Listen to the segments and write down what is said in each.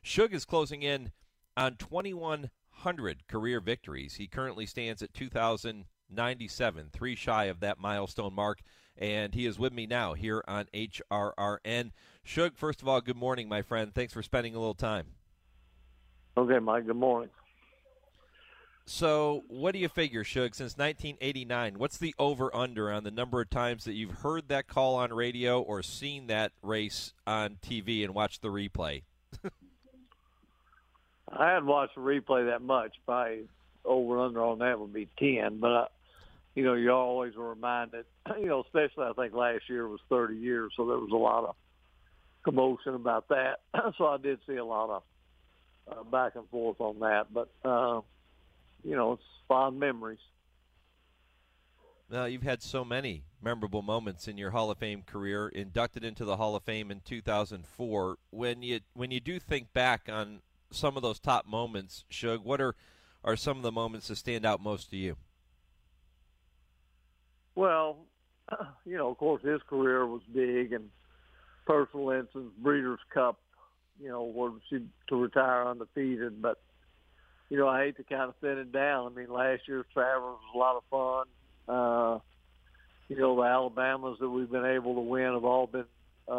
Shug is closing in on 2,100 career victories. He currently stands at 2,097, three shy of that milestone mark, and he is with me now here on HRRN. Shug, first of all, good morning, my friend. Thanks for spending a little time. Okay, Mike, good morning. So what do you figure, Shug, since 1989, what's the over-under on the number of times that you've heard that call on radio or seen that race on TV and watched the replay? I hadn't watched the replay that much. Probably over-under on that would be 10. But, you always are reminded, especially I think last year was 30 years, so there was a lot of commotion about that. So I did see a lot of back and forth on that. But, it's fond memories. Now, you've had so many memorable moments in your Hall of Fame career, inducted into the Hall of Fame in 2004. When you do think back on some of those top moments, Shug, what are some of the moments that stand out most to you? Well, of course, his career was big, and personal instance, Breeders' Cup, was to retire undefeated. But, I hate to kind of thin it down. I mean, last year's Travers was a lot of fun. The Alabamas that we've been able to win have all been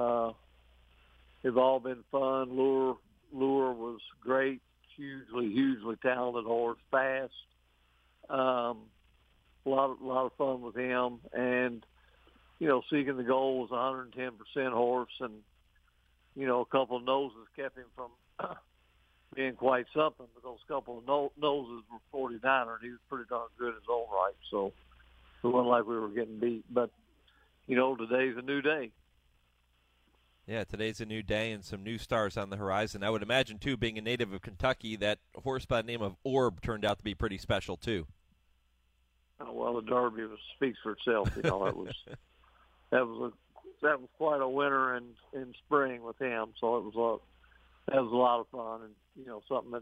fun. Lure was great, hugely talented horse, fast. A lot of fun with him, and Seeking the Goal was 110% horse, and a couple of noses kept him from being quite something. But those couple of noses were 49er, and he was pretty darn good in his own right. So it wasn't like we were getting beat. But today's a new day. Yeah, today's a new day and some new stars on the horizon. I would imagine, too, being a native of Kentucky, that horse by the name of Orb turned out to be pretty special, too. Well, the Derby speaks for itself. That was quite a winter in spring with him. So that was a lot of fun, and something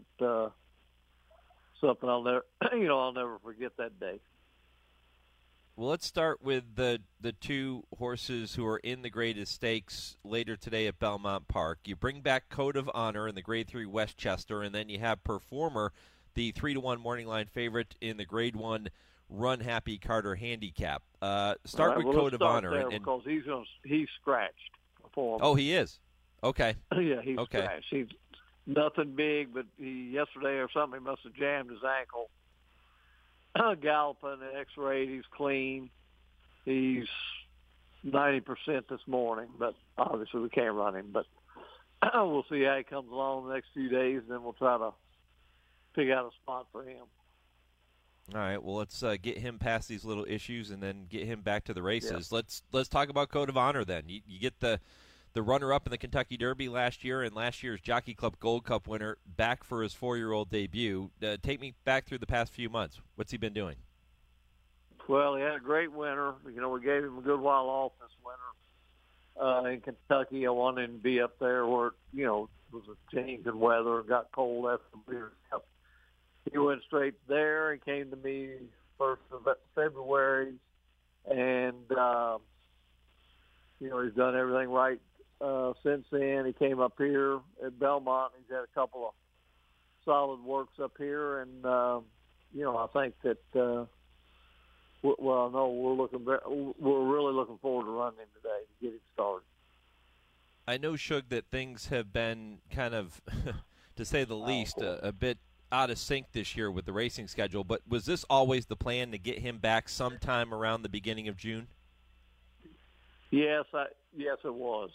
I'll never I'll never forget that day. Well, let's start with the two horses who are in the Greatest Stakes later today at Belmont Park. You bring back Code of Honor in the Grade 3 Westchester, and then you have Performer, the 3-1 morning line favorite in the Grade 1 Run Happy Carter Handicap. Start with Code of Honor. Because he's scratched. Performer. Oh, he is? Okay. Yeah, he's scratched. He's nothing big, but yesterday or something, he must have jammed his ankle. Galloping, X-rayed, he's clean. He's 90% this morning, but obviously we can't run him. But we'll see how he comes along the next few days, and then we'll try to pick out a spot for him. All right, well, let's get him past these little issues and then get him back to the races. Yeah. Let's talk about Code of Honor then. You get the runner-up in the Kentucky Derby last year and last year's Jockey Club Gold Cup winner back for his 4-year-old debut. Take me back through the past few months. What's he been doing? Well, he had a great winter. We gave him a good while off this winter in Kentucky. I wanted him to be up there where, it was a change in weather and got cold after the Breeders' Cup. He went straight there and came to me 1st of February, and, he's done everything right since then. He came up here at Belmont. He's had a couple of solid works up here, and I think that we're really looking forward to running him today to get him started. I know, Shug, that things have been kind of, to say the least, a bit out of sync this year with the racing schedule. But was this always the plan, to get him back sometime around the beginning of June? Yes, it was.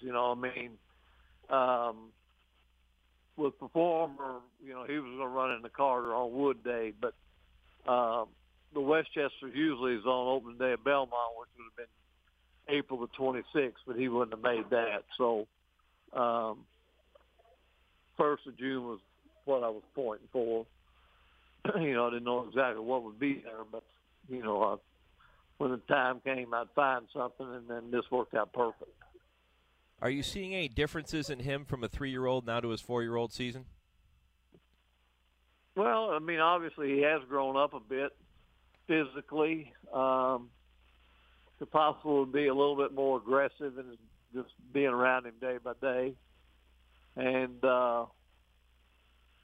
With Performer, he was going to run in the Carter on Wood Day, but the Westchester usually is on opening day at Belmont, which would have been April the 26th, but he wouldn't have made that. So 1st of June was what I was pointing for. I didn't know exactly what would be there, but, when the time came, I'd find something, and then this worked out perfect. Are you seeing any differences in him from a 3-year-old now to his 4-year-old season? Well, obviously he has grown up a bit physically. Could possibly be a little bit more aggressive and just being around him day by day. And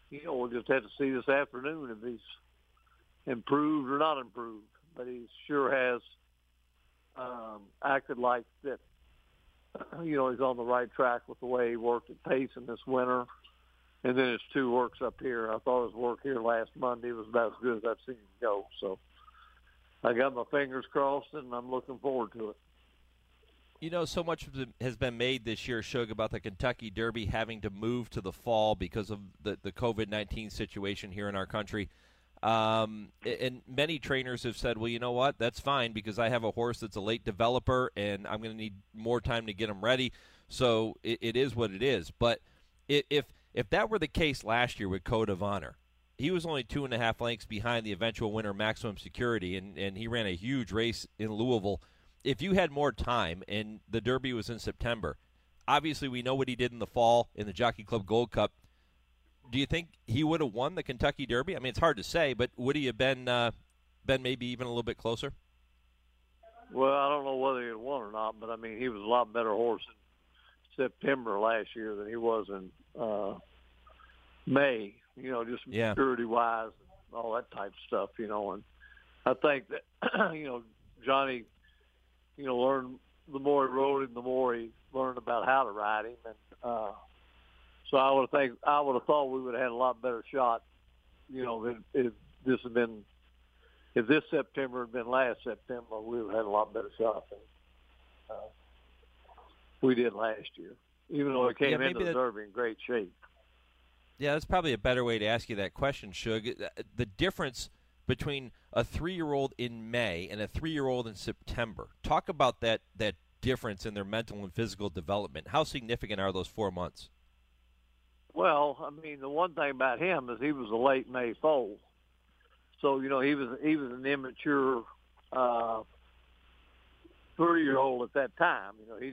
we'll just have to see this afternoon if he's improved or not improved. But he sure has acted like that, he's on the right track with the way he worked at Payson this winter. And then his 2 works up here. I thought his work here last Monday was about as good as I've seen him go. So I got my fingers crossed, and I'm looking forward to it. So much has been made this year, Shug, about the Kentucky Derby having to move to the fall because of the COVID-19 situation here in our country. And many trainers have said, well, you know what, that's fine because I have a horse that's a late developer and I'm going to need more time to get him ready. So it is what it is. But if that were the case last year with Code of Honor, he was only 2.5 lengths behind the eventual winner, Maximum Security, and he ran a huge race in Louisville. If you had more time and the Derby was in September, obviously we know what he did in the fall in the Jockey Club Gold Cup. Do you think he would have won the Kentucky Derby? I mean, it's hard to say, but would he have been maybe even a little bit closer? Well, I don't know whether he had won or not, but, I mean, he was a lot better horse in September last year than he was in May, just maturity-wise and all that type of stuff, And I think that, Johnny, learned the more he rode him, the more he learned about how to ride him. And so I would have thought we would have had a lot better shot, than if this September had been last September, we would have had a lot better shot than we did last year, even though it came into the Derby in great shape. Yeah, that's probably a better way to ask you that question, Shug. The difference between a 3-year-old in May and a 3-year-old in September. Talk about that difference in their mental and physical development. How significant are those 4 months? Well, I mean, the one thing about him is he was a late May foal. So, he was an immature 3-year-old at that time. He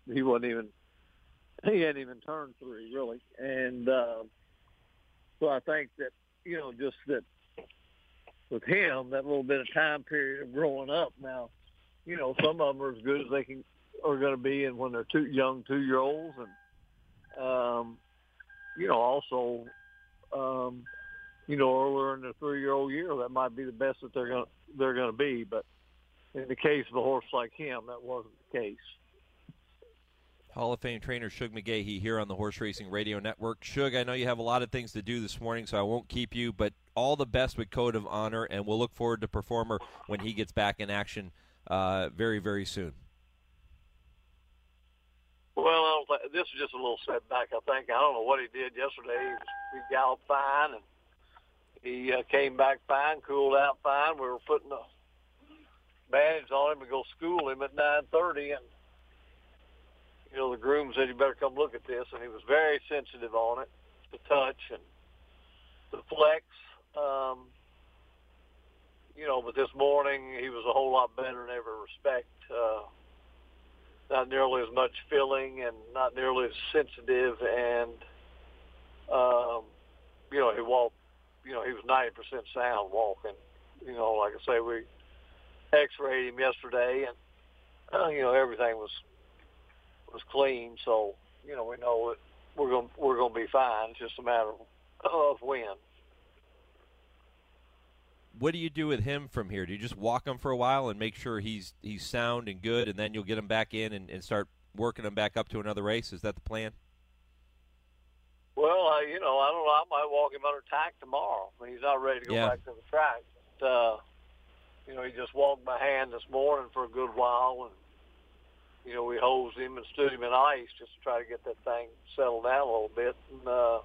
hadn't even turned 3 really. And so I think that, just that with him, that little bit of time period of growing up now, some of them are as good as they are going to be and when they're young 2-year-olds. And, also, earlier in the 3-year-old year, that might be the best that they're going to be. But in the case of a horse like him, that wasn't the case. Hall of Fame trainer Shug McGaughey here on the Horse Racing Radio Network. Shug, I know you have a lot of things to do this morning, so I won't keep you, but all the best with Code of Honor, and we'll look forward to Performer when he gets back in action very, very soon. Well, this is just a little setback, I think. I don't know what he did yesterday. He galloped fine, and he came back fine, cooled out fine. We were putting a bandage on him to go school him at 9:30, and the groom said, you better come look at this, and he was very sensitive on it, the touch and the flex. But this morning he was a whole lot better in every respect. Not nearly as much filling and not nearly as sensitive, and he walked. He was 90% sound walking. Like I say, we X-rayed him yesterday, and everything was clean. So we know that we're going to be fine. It's just a matter of when. What do you do with him from here? Do you just walk him for a while and make sure he's sound and good, and then you'll get him back in and start working him back up to another race? Is that the plan? Well, I don't know. I might walk him under tack tomorrow. I mean, he's not ready to go back to the track. But, he just walked my hand this morning for a good while, and we hosed him and stood him in ice just to try to get that thing settled down a little bit. And,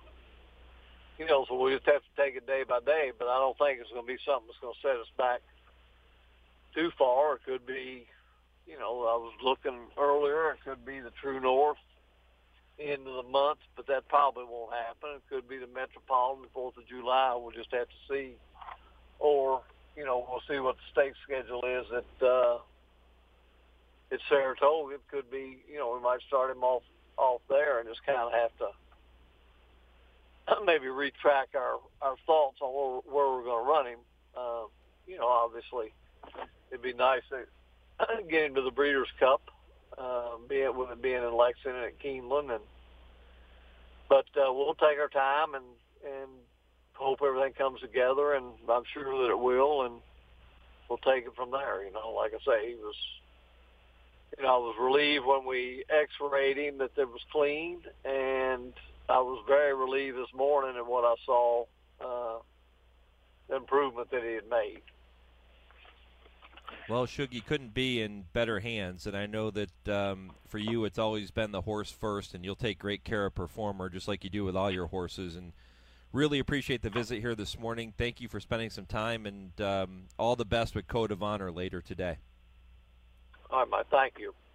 so we just have to take it day by day, but I don't think it's going to be something that's going to set us back too far. It could be, I was looking earlier, it could be the True North end of the month, but that probably won't happen. It could be the Metropolitan, the 4th of July. We'll just have to see. Or, we'll see what the state schedule is at Saratoga. It could be, we might start him off there and just kind of have to maybe retrack our thoughts on where we're going to run him. Obviously, it'd be nice to get him to the Breeders' Cup, with it being in Lexington and at Keeneland. But we'll take our time and hope everything comes together, and I'm sure that it will, and we'll take it from there. Like I say, he was, I was relieved when we x-rayed him that it was clean, and I was very relieved this morning at what I saw, the improvement that he had made. Well, Shuggy couldn't be in better hands, and I know that for you it's always been the horse first, and you'll take great care of Performer just like you do with all your horses, and really appreciate the visit here this morning. Thank you for spending some time, and all the best with Code of Honor later today. All right, Mike. Thank you.